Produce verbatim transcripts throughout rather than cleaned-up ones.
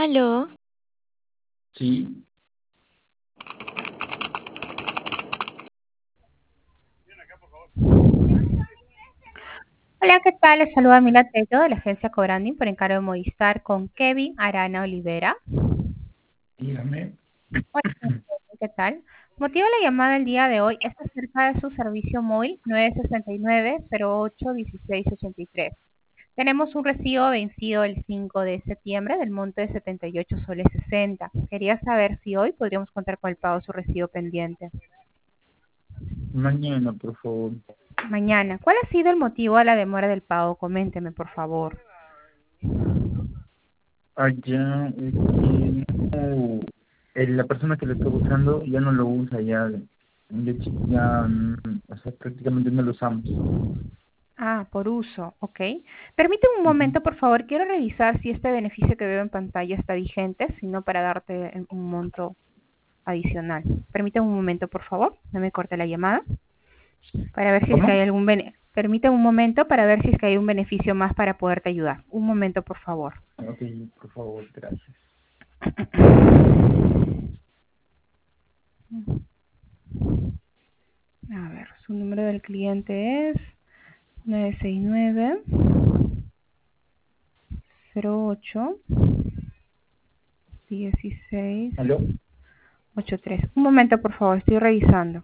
Aló, Sí, Hola, ¿qué tal? Les saluda Mila Tello de la agencia Cobranding por encargo de Movistar con Kevin Arana Olivera. dígame. Hola, señor Kevin, ¿qué tal? Motivo de la llamada el día de hoy es acerca de su servicio móvil nueve seis nueve, cero ocho, uno seis ocho tres. Tenemos un recibo vencido el cinco de septiembre del monto de setenta y ocho soles sesenta. Quería saber si hoy podríamos contar con el pago de su recibo pendiente. Mañana, por favor. Mañana. ¿Cuál ha sido el motivo de la demora del pago? Coménteme, por favor. Allá, es que no, eh, la persona que lo está usando ya no lo usa, ya, de hecho, ya, mm, o sea, prácticamente no lo usamos. Ah, por uso, ok. Permíteme un Ujú. momento, por favor. Quiero revisar si este beneficio que veo en pantalla está vigente, si no para darte en- un monto adicional. Permíteme un momento, por favor. No me corte la llamada. Para ver si es que ¿Cómo? hay algún bene- Permíteme un momento para ver si es que hay un beneficio más para poderte ayudar. Un momento, por favor. Ok, por favor, gracias. A ver, su número del cliente es nueve seis nueve, cero ocho, dieciséis ¿Aló? ochenta y tres. Un momento, por favor. Estoy revisando.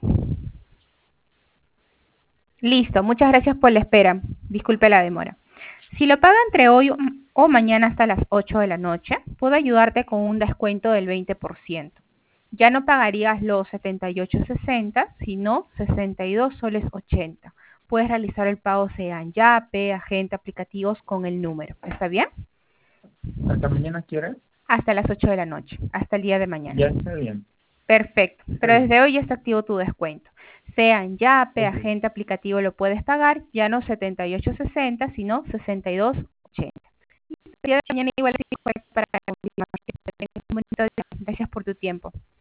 Listo, muchas gracias por la espera. Disculpe la demora. Si lo paga entre hoy o mañana hasta las ocho de la noche, puedo ayudarte con un descuento del veinte por ciento. Ya no pagarías los setenta y ocho sesenta, sino sesenta y dos soles ochenta. Puedes realizar el pago sea en Yape, agente, aplicativos con el número. ¿Está bien? ¿Hasta mañana qué hora? Hasta las ocho de la noche, hasta el día de mañana. Ya está bien, Perfecto, está pero bien. desde hoy ya está activo tu descuento. Sea en Yape, Ok, agente aplicativo lo puedes pagar, ya no setenta y ocho sesenta, sino sesenta y dos ochenta. El día de mañana igual sí fue para confirmar que tengas un bonito día. Gracias por tu tiempo.